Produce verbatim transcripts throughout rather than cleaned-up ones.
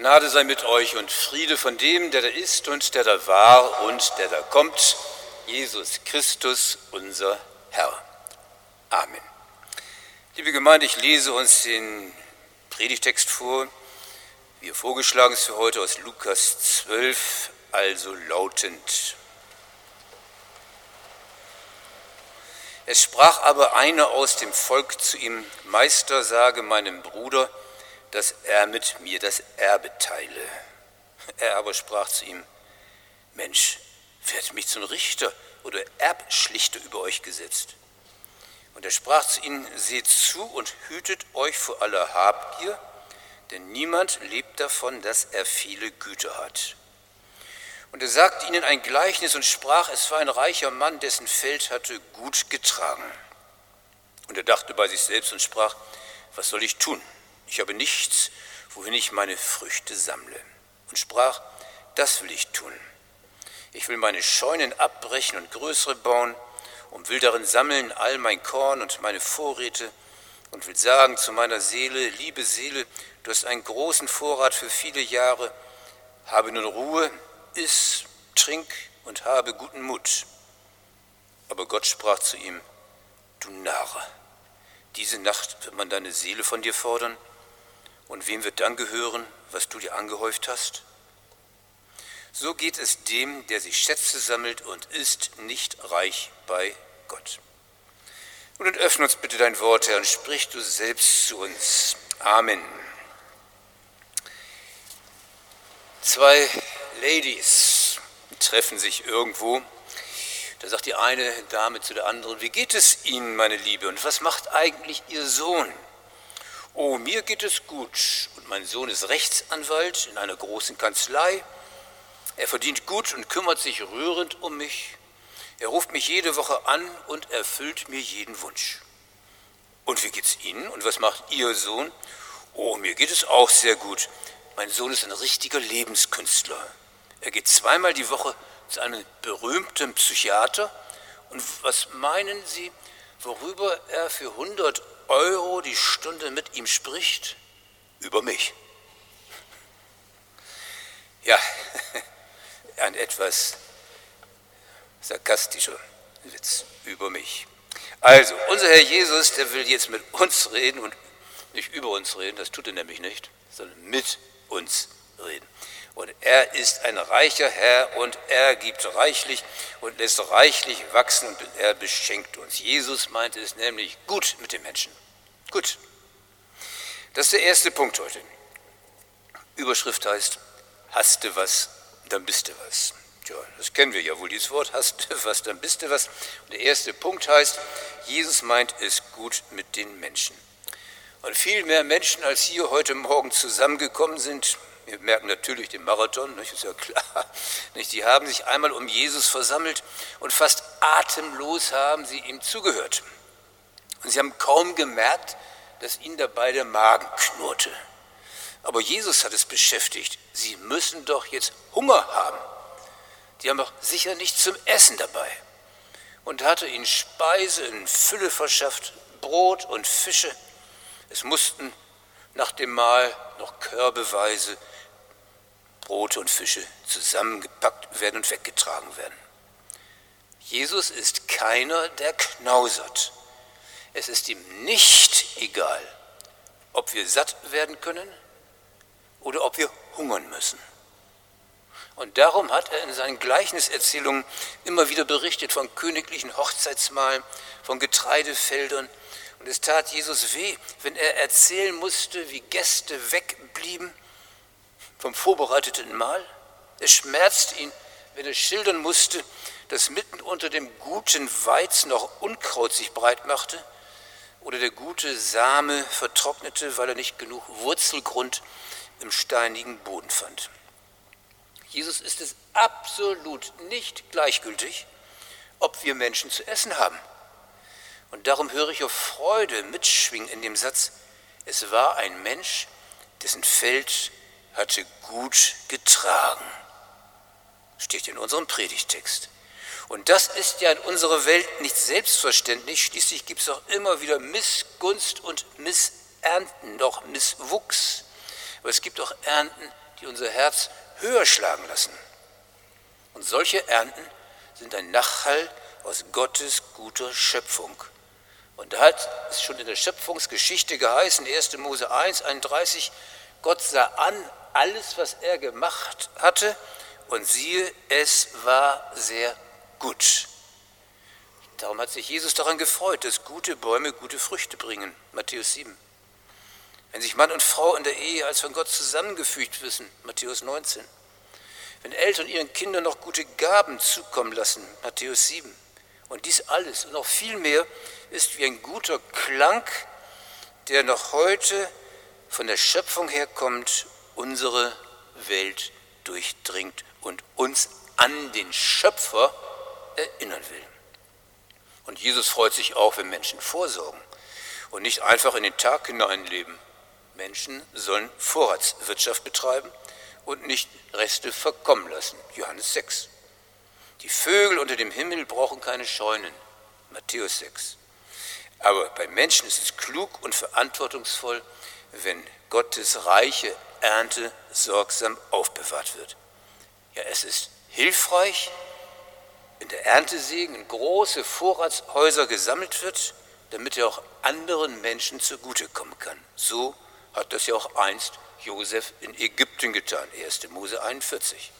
Gnade sei mit euch und Friede von dem, der da ist und der da war und der da kommt, Jesus Christus, unser Herr. Amen. Liebe Gemeinde, ich lese uns den Predigtext vor, wie er vorgeschlagen ist für heute aus Lukas zwölf, also lautend. Es sprach aber einer aus dem Volk zu ihm: Meister, sage meinem Bruder, dass er mit mir das Erbe teile. Er aber sprach zu ihm: Mensch, wer hat mich zum Richter oder Erbschlichter über euch gesetzt? Und er sprach zu ihnen: Seht zu und hütet euch vor aller Habgier, denn niemand lebt davon, dass er viele Güter hat. Und er sagte ihnen ein Gleichnis und sprach: Es war ein reicher Mann, dessen Feld hatte gut getragen. Und er dachte bei sich selbst und sprach: Was soll ich tun? Ich habe nichts, wohin ich meine Früchte sammle. Und sprach: Das will ich tun. Ich will meine Scheunen abbrechen und größere bauen und will darin sammeln all mein Korn und meine Vorräte und will sagen zu meiner Seele: Liebe Seele, du hast einen großen Vorrat für viele Jahre. Habe nun Ruhe, iss, trink und habe guten Mut. Aber Gott sprach zu ihm: Du Narr, diese Nacht wird man deine Seele von dir fordern. Und wem wird dann gehören, was du dir angehäuft hast? So geht es dem, der sich Schätze sammelt und ist nicht reich bei Gott. Und nun öffne uns bitte dein Wort, Herr, und sprich du selbst zu uns. Amen. Zwei Ladies treffen sich irgendwo. Da sagt die eine Dame zu der anderen: Wie geht es Ihnen, meine Liebe, und was macht eigentlich Ihr Sohn? Oh, mir geht es gut und mein Sohn ist Rechtsanwalt in einer großen Kanzlei. Er verdient gut und kümmert sich rührend um mich. Er ruft mich jede Woche an und erfüllt mir jeden Wunsch. Und wie geht's Ihnen und was macht Ihr Sohn? Oh, mir geht es auch sehr gut. Mein Sohn ist ein richtiger Lebenskünstler. Er geht zweimal die Woche zu einem berühmten Psychiater. Und was meinen Sie, worüber er für hundert Euro die Stunde mit ihm spricht? Über mich. Ja, ein etwas sarkastischer Witz über mich. Also, unser Herr Jesus, der will jetzt mit uns reden und nicht über uns reden, das tut er nämlich nicht, sondern mit uns reden. Und er ist ein reicher Herr und er gibt reichlich und lässt reichlich wachsen und er beschenkt uns. Jesus meinte es nämlich gut mit den Menschen. Gut. Das ist der erste Punkt heute. Überschrift heißt: Hast du was, dann bist du was. Tja, das kennen wir ja wohl, dieses Wort: Hast du was, dann bist du was. Und der erste Punkt heißt: Jesus meint es gut mit den Menschen. Und viel mehr Menschen, als hier heute Morgen zusammengekommen sind, wir merken natürlich den Marathon, nicht, ist ja klar, nicht, die haben sich einmal um Jesus versammelt und fast atemlos haben sie ihm zugehört. Und sie haben kaum gemerkt, dass ihnen dabei der Magen knurrte. Aber Jesus hat es beschäftigt. Sie müssen doch jetzt Hunger haben. Die haben doch sicher nichts zum Essen dabei. Und hatte ihnen Speise in Fülle verschafft, Brot und Fische. Es mussten nach dem Mahl noch körbeweise Brote und Fische zusammengepackt werden und weggetragen werden. Jesus ist keiner, der knausert. Es ist ihm nicht egal, ob wir satt werden können oder ob wir hungern müssen. Und darum hat er in seinen Gleichniserzählungen immer wieder berichtet von königlichen Hochzeitsmahlen, von Getreidefeldern. Und es tat Jesus weh, wenn er erzählen musste, wie Gäste wegblieben vom vorbereiteten Mahl. Es schmerzte ihn, wenn er schildern musste, dass mitten unter dem guten Weizen noch Unkraut sich breit machte oder der gute Same vertrocknete, weil er nicht genug Wurzelgrund im steinigen Boden fand. Jesus ist es absolut nicht gleichgültig, ob wir Menschen zu essen haben. Und darum höre ich auf Freude mitschwingen in dem Satz: Es war ein Mensch, dessen Feld hatte gut getragen. Steht in unserem Predigtext. Und das ist ja in unserer Welt nicht selbstverständlich. Schließlich gibt es auch immer wieder Missgunst und Missernten, doch Misswuchs. Aber es gibt auch Ernten, die unser Herz höher schlagen lassen. Und solche Ernten sind ein Nachhall aus Gottes guter Schöpfung. Und da hat es schon in der Schöpfungsgeschichte geheißen, erster Mose eins, einunddreißig, Gott sah an alles, was er gemacht hatte, und siehe, es war sehr gut. Darum hat sich Jesus daran gefreut, dass gute Bäume gute Früchte bringen. Matthäus sieben. Wenn sich Mann und Frau in der Ehe als von Gott zusammengefügt wissen. Matthäus neunzehn. Wenn Eltern ihren Kindern noch gute Gaben zukommen lassen. Matthäus sieben. Und dies alles und noch viel mehr ist wie ein guter Klang, der noch heute von der Schöpfung herkommt, unsere Welt durchdringt und uns an den Schöpfer erinnern will. Und Jesus freut sich auch, wenn Menschen vorsorgen und nicht einfach in den Tag hineinleben. Menschen sollen Vorratswirtschaft betreiben und nicht Reste verkommen lassen. Johannes sechs. Die Vögel unter dem Himmel brauchen keine Scheunen. Matthäus sechs. Aber bei Menschen ist es klug und verantwortungsvoll, wenn Gottes reiche Ernte sorgsam aufbewahrt wird. Ja, es ist hilfreich, wenn der Erntesegen in große Vorratshäuser gesammelt wird, damit er auch anderen Menschen zugutekommen kann. So hat das ja auch einst Josef in Ägypten getan, erster Mose einundvierzig.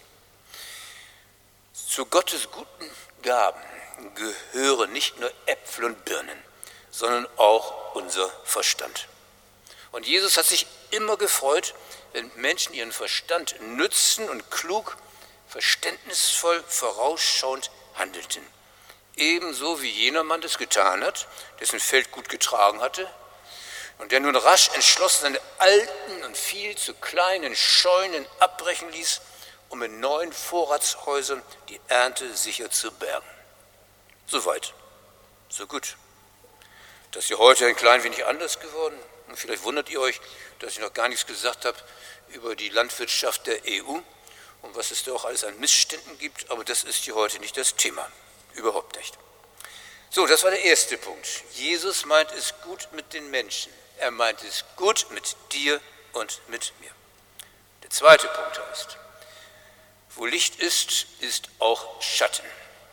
Zu Gottes guten Gaben gehören nicht nur Äpfel und Birnen, sondern auch unser Verstand. Und Jesus hat sich immer gefreut, wenn Menschen ihren Verstand nützen und klug, verständnisvoll, vorausschauend handelten. Ebenso wie jener Mann das getan hat, dessen Feld gut getragen hatte und der nun rasch entschlossen seine alten und viel zu kleinen Scheunen abbrechen ließ, um in neuen Vorratshäusern die Ernte sicher zu bergen. Soweit, so gut. Das ist ja heute ein klein wenig anders geworden. Und vielleicht wundert ihr euch, dass ich noch gar nichts gesagt habe über die Landwirtschaft der E U und was es da auch alles an Missständen gibt, aber das ist hier heute nicht das Thema, überhaupt nicht. So, das war der erste Punkt. Jesus meint es gut mit den Menschen. Er meint es gut mit dir und mit mir. Der zweite Punkt heißt, wo Licht ist, ist auch Schatten.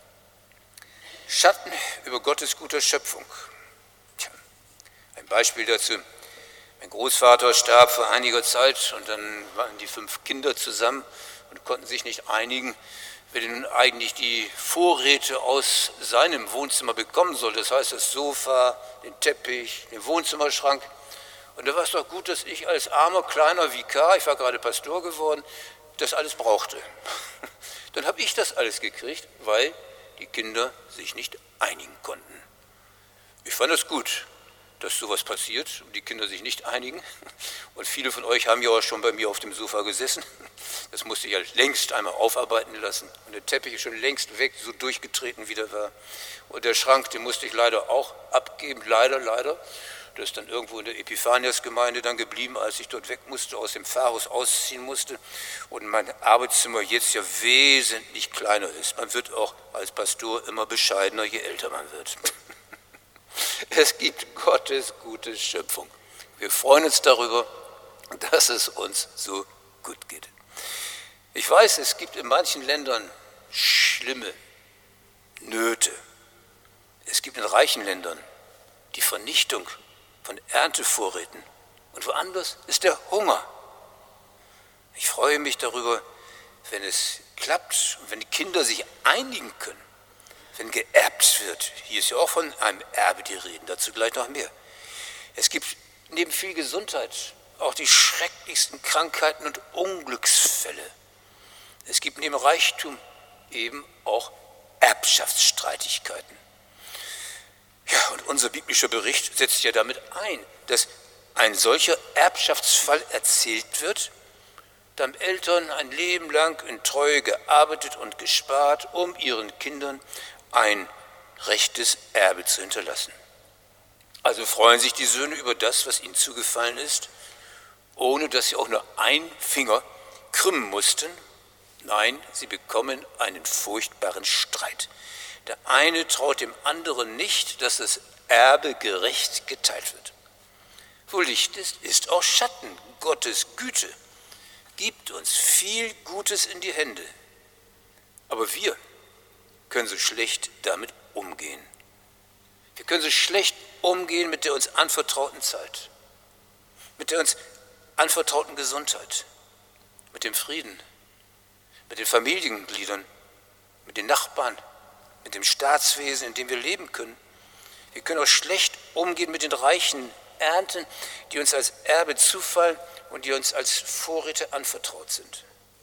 Schatten über Gottes guter Schöpfung. Tja, ein Beispiel dazu. Mein Großvater starb vor einiger Zeit und dann waren die fünf Kinder zusammen und konnten sich nicht einigen, wer denn nun eigentlich die Vorräte aus seinem Wohnzimmer bekommen soll. Das heißt das Sofa, den Teppich, den Wohnzimmerschrank. Und da war es doch gut, dass ich als armer, kleiner Vikar, ich war gerade Pastor geworden, das alles brauchte. Dann habe ich das alles gekriegt, weil die Kinder sich nicht einigen konnten. Ich fand es gut, dass sowas passiert und die Kinder sich nicht einigen. Und viele von euch haben ja auch schon bei mir auf dem Sofa gesessen. Das musste ich ja längst einmal aufarbeiten lassen. Und der Teppich ist schon längst weg, so durchgetreten wie der war. Und der Schrank, den musste ich leider auch abgeben, leider, leider. Der ist dann irgendwo in der Epiphanias-Gemeinde dann geblieben, als ich dort weg musste, aus dem Pfarrhaus ausziehen musste und mein Arbeitszimmer jetzt ja wesentlich kleiner ist. Man wird auch als Pastor immer bescheidener, je älter man wird. Es gibt Gottes gute Schöpfung. Wir freuen uns darüber, dass es uns so gut geht. Ich weiß, es gibt in manchen Ländern schlimme Nöte. Es gibt in reichen Ländern die Vernichtung von Erntevorräten und woanders ist der Hunger. Ich freue mich darüber, wenn es klappt und wenn die Kinder sich einigen können, wenn geerbt wird. Hier ist ja auch von einem Erbe die Rede, dazu gleich noch mehr. Es gibt neben viel Gesundheit auch die schrecklichsten Krankheiten und Unglücksfälle. Es gibt neben Reichtum eben auch Erbschaftsstreitigkeiten. Ja, und unser biblischer Bericht setzt ja damit ein, dass ein solcher Erbschaftsfall erzählt wird, da haben Eltern ein Leben lang in Treue gearbeitet und gespart, um ihren Kindern ein rechtes Erbe zu hinterlassen. Also freuen sich die Söhne über das, was ihnen zugefallen ist, ohne dass sie auch nur einen Finger krümmen mussten. Nein, sie bekommen einen furchtbaren Streit. Der eine traut dem anderen nicht, dass das Erbe gerecht geteilt wird. Wo Licht ist, ist auch Schatten, Gottes Güte. gibt uns viel Gutes in die Hände, aber wir können so schlecht damit umgehen. Wir können so schlecht umgehen mit der uns anvertrauten Zeit, mit der uns anvertrauten Gesundheit, mit dem Frieden, mit den Familiengliedern, mit den Nachbarn, mit dem Staatswesen, in dem wir leben können. Wir können auch schlecht umgehen mit den reichen Ernten, die uns als Erbe zufallen und die uns als Vorräte anvertraut sind.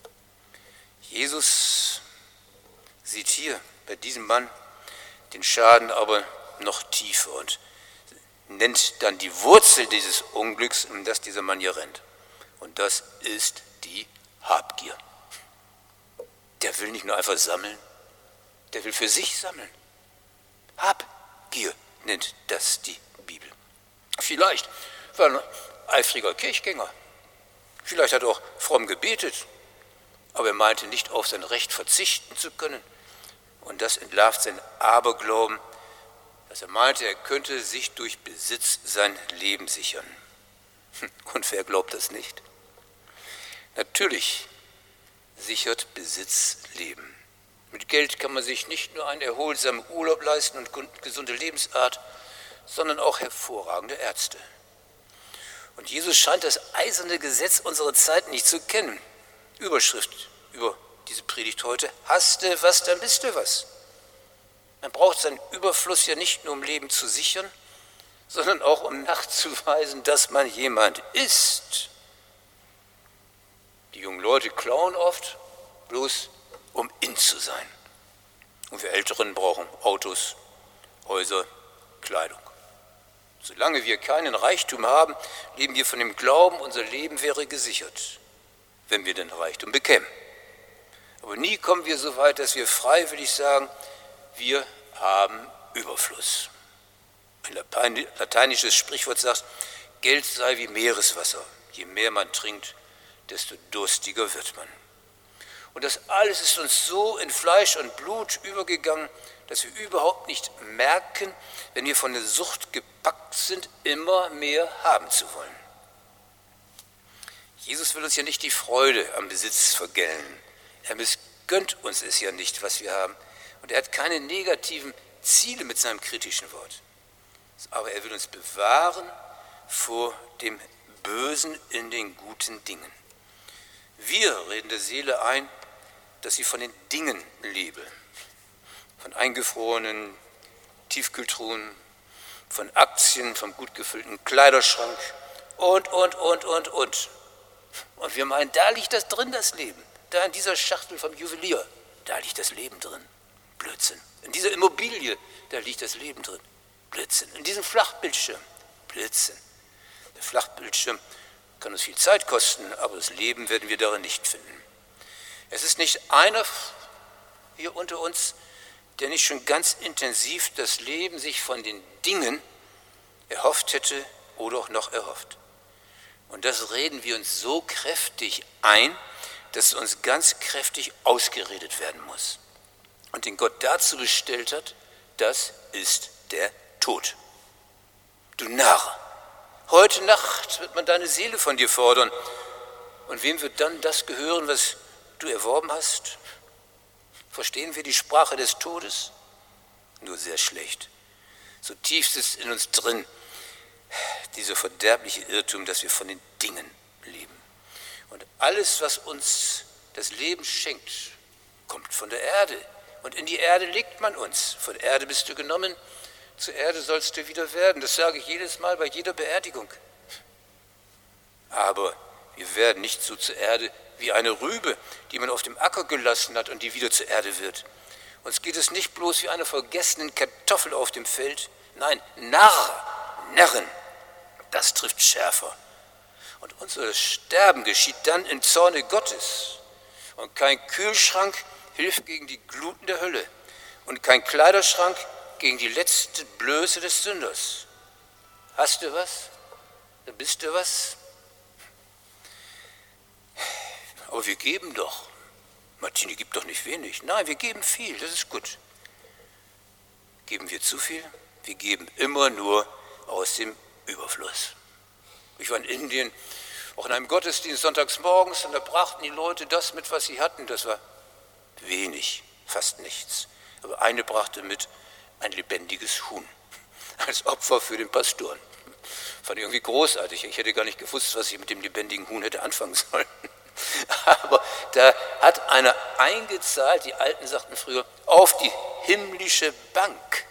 Jesus sieht hier bei diesem Mann den Schaden aber noch tiefer und nennt dann die Wurzel dieses Unglücks, in das dieser Mann hier rennt. Und das ist die Habgier. Der will nicht nur einfach sammeln, der will für sich sammeln. Habgier nennt das die Bibel. Vielleicht war er ein eifriger Kirchgänger. Vielleicht hat er auch fromm gebetet, aber er meinte nicht auf sein Recht verzichten zu können. Und das entlarvt sein Aberglauben, dass er meinte, er könnte sich durch Besitz sein Leben sichern. Und wer glaubt das nicht? Natürlich sichert Besitz Leben. Mit Geld kann man sich nicht nur einen erholsamen Urlaub leisten und gesunde Lebensart, sondern auch hervorragende Ärzte. Und Jesus scheint das eiserne Gesetz unserer Zeit nicht zu kennen. Überschrift über diese Predigt heute: Hast du was, dann bist du was. Man braucht seinen Überfluss ja nicht nur, um Leben zu sichern, sondern auch, um nachzuweisen, dass man jemand ist. Die jungen Leute klauen oft, bloß um in zu sein. Und wir Älteren brauchen Autos, Häuser, Kleidung. Solange wir keinen Reichtum haben, leben wir von dem Glauben, unser Leben wäre gesichert, wenn wir den Reichtum bekämen. Aber nie kommen wir so weit, dass wir freiwillig sagen, wir haben Überfluss. Ein lateinisches Sprichwort sagt, Geld sei wie Meereswasser. Je mehr man trinkt, desto durstiger wird man. Und das alles ist uns so in Fleisch und Blut übergegangen, dass wir überhaupt nicht merken, wenn wir von der Sucht gepackt sind, immer mehr haben zu wollen. Jesus will uns ja nicht die Freude am Besitz vergällen. Er missgönnt uns es ja nicht, was wir haben. Und er hat keine negativen Ziele mit seinem kritischen Wort. Aber er will uns bewahren vor dem Bösen in den guten Dingen. Wir reden der Seele ein, dass sie von den Dingen lebe. Von eingefrorenen Tiefkühltruhen, von Aktien, vom gut gefüllten Kleiderschrank und, und, und, und, und. Und wir meinen, da liegt das drin, das Leben. Da in dieser Schachtel vom Juwelier, da liegt das Leben drin. Blödsinn. In dieser Immobilie, da liegt das Leben drin. Blödsinn. In diesem Flachbildschirm. Blödsinn. Der Flachbildschirm kann uns viel Zeit kosten, aber das Leben werden wir darin nicht finden. Es ist nicht einer hier unter uns, der nicht schon ganz intensiv das Leben sich von den Dingen erhofft hätte oder auch noch erhofft. Und das reden wir uns so kräftig ein, dass es uns ganz kräftig ausgeredet werden muss. Und den Gott dazu bestellt hat, das ist der Tod. Du Narr, heute Nacht wird man deine Seele von dir fordern. Und wem wird dann das gehören, was du erworben hast? Verstehen wir die Sprache des Todes? Nur sehr schlecht. So tief sitzt in uns drin dieser verderbliche Irrtum, dass wir von den Dingen leben. Und alles, was uns das Leben schenkt, kommt von der Erde. Und in die Erde legt man uns. Von Erde bist du genommen, zur Erde sollst du wieder werden. Das sage ich jedes Mal bei jeder Beerdigung. Aber wir werden nicht so zur Erde wie eine Rübe, die man auf dem Acker gelassen hat und die wieder zur Erde wird. Uns geht es nicht bloß wie eine vergessene Kartoffel auf dem Feld. Nein, Narr, Narren, das trifft schärfer. Und unser Sterben geschieht dann im Zorne Gottes. Und kein Kühlschrank hilft gegen die Gluten der Hölle. Und kein Kleiderschrank gegen die letzte Blöße des Sünders. Hast du was? Dann bist du was? Aber wir geben doch. Martini gibt doch nicht wenig. Nein, wir geben viel, das ist gut. Geben wir zu viel? Wir geben immer nur aus dem Überfluss. Ich war in Indien Auch in einem Gottesdienst sonntags morgens, und da brachten die Leute das mit, was sie hatten. Das war wenig, fast nichts. Aber eine brachte mit ein lebendiges Huhn als Opfer für den Pastoren. Fand ich irgendwie großartig. Ich hätte gar nicht gewusst, was ich mit dem lebendigen Huhn hätte anfangen sollen. Aber da hat einer eingezahlt, die Alten sagten früher, auf die himmlische Bank.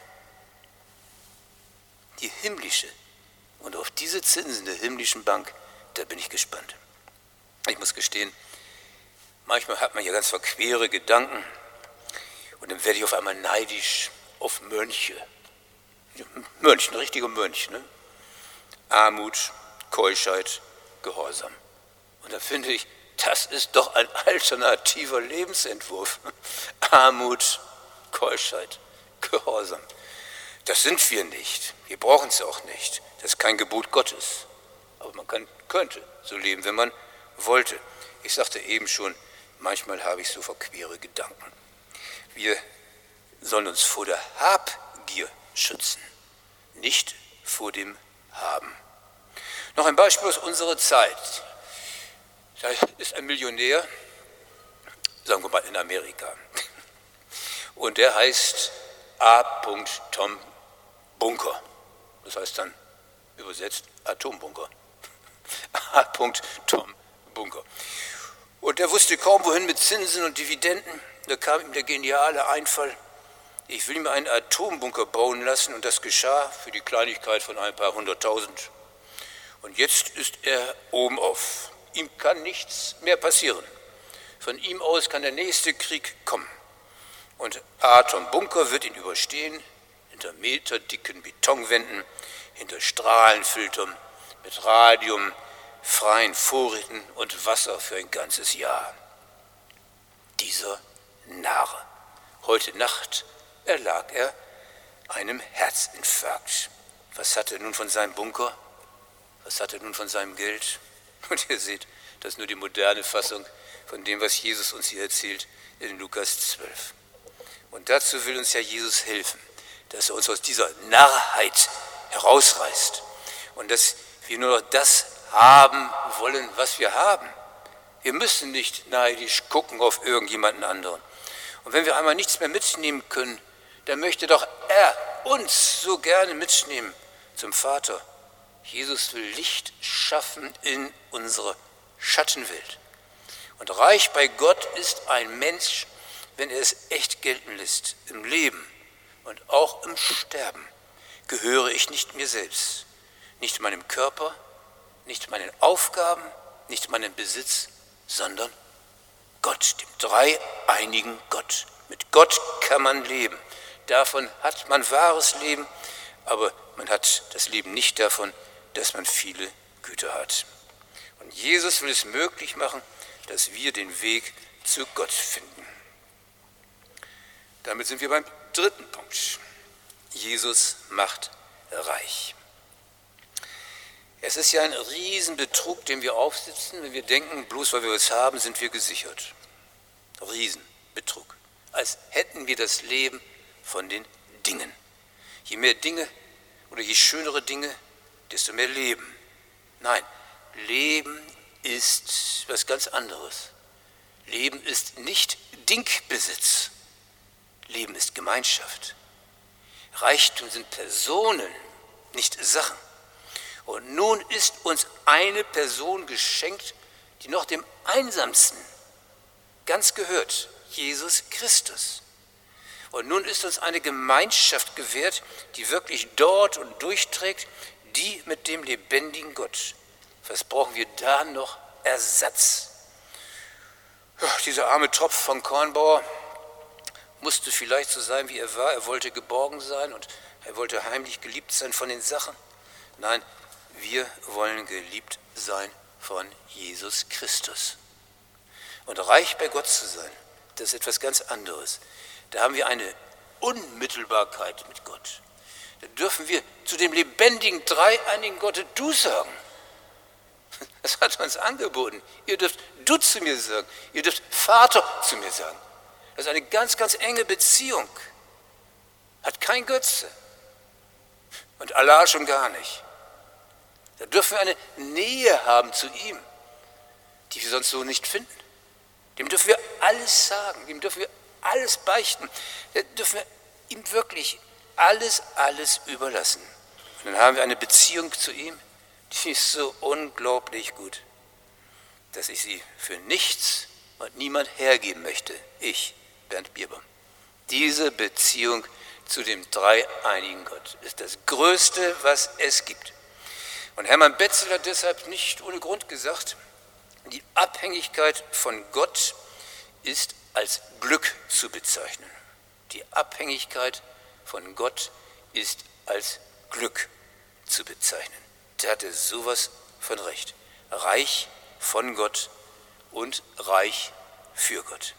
Die himmlische. Und auf diese Zinsen der himmlischen Bank, da bin ich gespannt. Ich muss gestehen, manchmal hat man ja ganz verquere Gedanken und dann werde ich auf einmal neidisch auf Mönche. Mönch, ein richtiger Mönch, ne? Armut, Keuschheit, Gehorsam. Und da finde ich, das ist doch ein alternativer Lebensentwurf. Armut, Keuschheit, Gehorsam. Das sind wir nicht. Wir brauchen es auch nicht. Das ist kein Gebot Gottes. Aber man kann, könnte so leben, wenn man wollte. Ich sagte eben schon, manchmal habe ich so verquere Gedanken. Wir sollen uns vor der Habgier schützen, nicht vor dem Haben. Noch ein Beispiel aus unserer Zeit. Da ist ein Millionär, sagen wir mal in Amerika, und der heißt A. Tom Bunker. Das heißt dann übersetzt Atombunker. A. Tom Bunker. Und der wusste kaum wohin mit Zinsen und Dividenden. Da kam ihm der geniale Einfall, ich will mir einen Atombunker bauen lassen, und das geschah für die Kleinigkeit von ein paar hunderttausend. Und jetzt ist er oben auf. Ihm kann nichts mehr passieren. Von ihm aus kann der nächste Krieg kommen. Und Atom Bunker wird ihn überstehen, hinter meterdicken Betonwänden, hinter Strahlenfiltern, mit Radium, freien Vorräten und Wasser für ein ganzes Jahr. Dieser Narr. Heute Nacht erlag er einem Herzinfarkt. Was hat er nun von seinem Bunker? Was hat er nun von seinem Geld? Und ihr seht, das ist nur die moderne Fassung von dem, was Jesus uns hier erzählt in Lukas zwölf. Und dazu will uns ja Jesus helfen, dass er uns aus dieser Narrheit herausreißt und dass wir nur noch das haben wollen, was wir haben. Wir müssen nicht neidisch gucken auf irgendjemanden anderen. Und wenn wir einmal nichts mehr mitnehmen können, dann möchte doch er uns so gerne mitnehmen zum Vater. Jesus will Licht schaffen in unserer Schattenwelt. Und reich bei Gott ist ein Mensch, wenn er es echt gelten lässt, im Leben und auch im Sterben, gehöre ich nicht mir selbst, nicht meinem Körper, nicht meinen Aufgaben, nicht meinem Besitz, sondern Gott, dem dreieinigen Gott. Mit Gott kann man leben. Davon hat man wahres Leben, aber man hat das Leben nicht davon, dass man viele Güter hat. Und Jesus will es möglich machen, dass wir den Weg zu Gott finden. Damit sind wir beim dritten Punkt. Jesus macht reich. Es ist ja ein Riesenbetrug, den wir aufsitzen, wenn wir denken, bloß weil wir es haben, sind wir gesichert. Riesenbetrug. Als hätten wir das Leben von den Dingen. Je mehr Dinge oder je schönere Dinge, desto mehr Leben. Nein, Leben ist was ganz anderes. Leben ist nicht Dingbesitz. Leben ist Gemeinschaft. Reichtum sind Personen, nicht Sachen. Und nun ist uns eine Person geschenkt, die noch dem Einsamsten ganz gehört, Jesus Christus. Und nun ist uns eine Gemeinschaft gewährt, die wirklich dort und durchträgt, die mit dem lebendigen Gott. Was brauchen wir da noch? Ersatz. Ja, dieser arme Tropf von Kornbauer musste vielleicht so sein, wie er war. Er wollte geborgen sein und er wollte heimlich geliebt sein von den Sachen. Nein, wir wollen geliebt sein von Jesus Christus. Und reich bei Gott zu sein, das ist etwas ganz anderes. Da haben wir eine Unmittelbarkeit mit Gott. Da dürfen wir zu dem lebendigen, dreieinigen Gott du sagen. Das hat er uns angeboten. Ihr dürft du zu mir sagen. Ihr dürft Vater zu mir sagen. Das ist eine ganz, ganz enge Beziehung. Hat kein Götze. Und Allah schon gar nicht. Da dürfen wir eine Nähe haben zu ihm. die wir sonst so nicht finden. Dem dürfen wir alles sagen, dem dürfen wir alles beichten, dem dürfen wir ihm wirklich alles, alles überlassen. Und dann haben wir eine Beziehung zu ihm, die ist so unglaublich gut, dass ich sie für nichts und niemand hergeben möchte. Ich, Bernd Bierbaum. Diese Beziehung zu dem dreieinigen Gott ist das Größte, was es gibt. Und Hermann Betzel hat deshalb nicht ohne Grund gesagt, die Abhängigkeit von Gott ist als Glück zu bezeichnen. Die Abhängigkeit von Gott ist als Glück zu bezeichnen. Der hatte sowas von Recht. Reich von Gott und reich für Gott.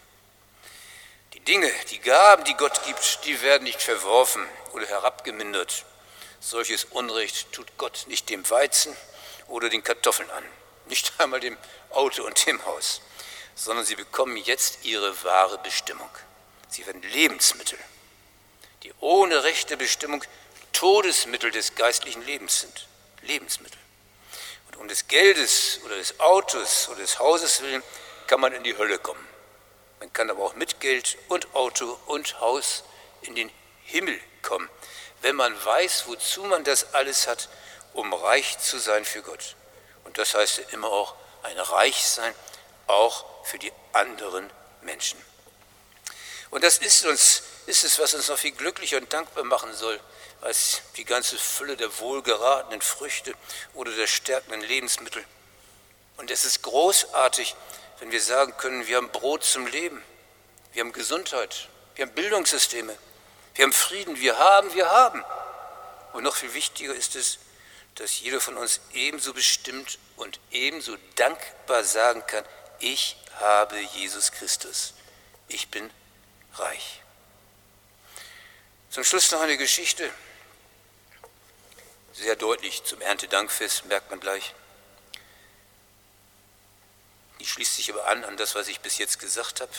Die Dinge, die Gaben, die Gott gibt, die werden nicht verworfen oder herabgemindert. Solches Unrecht tut Gott nicht dem Weizen oder den Kartoffeln an, nicht einmal dem Auto und dem Haus, sondern sie bekommen jetzt ihre wahre Bestimmung. Sie werden Lebensmittel, die ohne rechte Bestimmung Todesmittel des geistlichen Lebens sind. Lebensmittel. Und um des Geldes oder des Autos oder des Hauses willen kann man in die Hölle kommen. Man kann aber auch mit Geld und Auto und Haus in den Himmel kommen, wenn man weiß, wozu man das alles hat, um reich zu sein für Gott. Und das heißt ja immer auch ein Reichsein, auch für die anderen Menschen. Und das ist uns, ist es, was uns noch viel glücklicher und dankbar machen soll, als die ganze Fülle der wohlgeratenen Früchte oder der stärkenden Lebensmittel. Und es ist großartig, wenn wir sagen können, wir haben Brot zum Leben, wir haben Gesundheit, wir haben Bildungssysteme, wir haben Frieden, wir haben, wir haben. Und noch viel wichtiger ist es, dass jeder von uns ebenso bestimmt und ebenso dankbar sagen kann, ich habe Jesus Christus, ich bin reich. Zum Schluss noch eine Geschichte, sehr deutlich zum Erntedankfest, merkt man gleich. Die schließt sich aber an an das, was ich bis jetzt gesagt habe.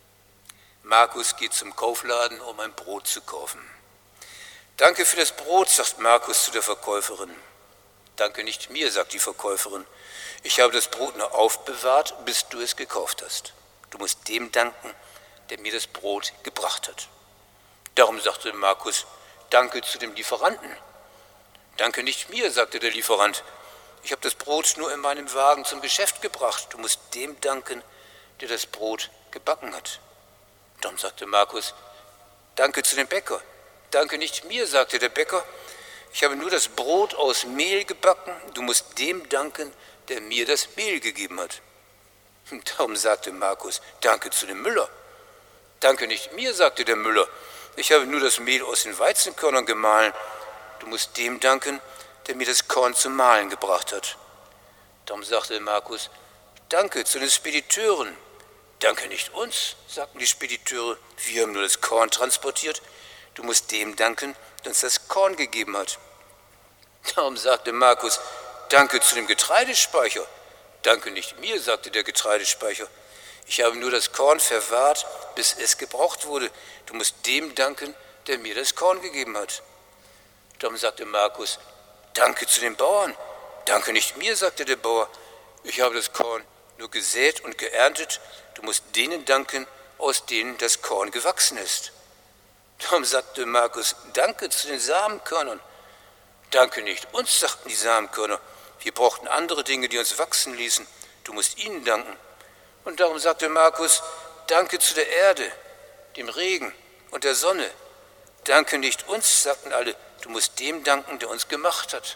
Markus geht zum Kaufladen, um ein Brot zu kaufen. Danke für das Brot, sagt Markus zu der Verkäuferin. Danke nicht mir, sagt die Verkäuferin. Ich habe das Brot nur aufbewahrt, bis du es gekauft hast. Du musst dem danken, der mir das Brot gebracht hat. Darum sagte Markus, danke zu dem Lieferanten. Danke nicht mir, sagte der Lieferant. Ich habe das Brot nur in meinem Wagen zum Geschäft gebracht. Du musst dem danken, der das Brot gebacken hat. Darum sagte Markus, danke zu dem Bäcker. Danke nicht mir, sagte der Bäcker. Ich habe nur das Brot aus Mehl gebacken. Du musst dem danken, der mir das Mehl gegeben hat. Darum sagte Markus, danke zu dem Müller. Danke nicht mir, sagte der Müller. Ich habe nur das Mehl aus den Weizenkörnern gemahlen. Du musst dem danken, der mir das Korn zum Mahlen gebracht hat. Darum sagte Markus, danke zu den Spediteuren. Danke nicht uns, sagten die Spediteure, wir haben nur das Korn transportiert. Du musst dem danken, der uns das Korn gegeben hat. Darum sagte Markus, danke zu dem Getreidespeicher. Danke nicht mir, sagte der Getreidespeicher. Ich habe nur das Korn verwahrt, bis es gebraucht wurde. Du musst dem danken, der mir das Korn gegeben hat. Darum sagte Markus, danke zu den Bauern. Danke nicht mir, sagte der Bauer. Ich habe das Korn nur gesät und geerntet. Du musst denen danken, aus denen das Korn gewachsen ist. Darum sagte Markus, danke zu den Samenkörnern. Danke nicht uns, sagten die Samenkörner. Wir brauchten andere Dinge, die uns wachsen ließen. Du musst ihnen danken. Und darum sagte Markus, danke zu der Erde, dem Regen und der Sonne. Danke nicht uns, sagten alle. Du musst dem danken, der uns gemacht hat.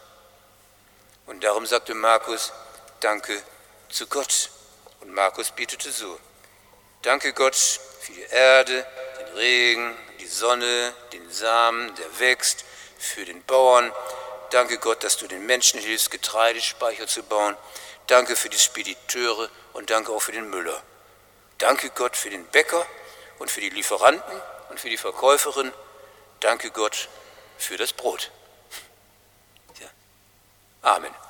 Und darum sagte Markus, danke zu Gott. Und Markus betete so, danke Gott für die Erde, den Regen, die Sonne, den Samen, der wächst, für den Bauern. Danke Gott, dass du den Menschen hilfst, Getreidespeicher zu bauen. Danke für die Spediteure und danke auch für den Müller. Danke Gott für den Bäcker und für die Lieferanten und für die Verkäuferin. Danke Gott für das Brot. Ja. Amen.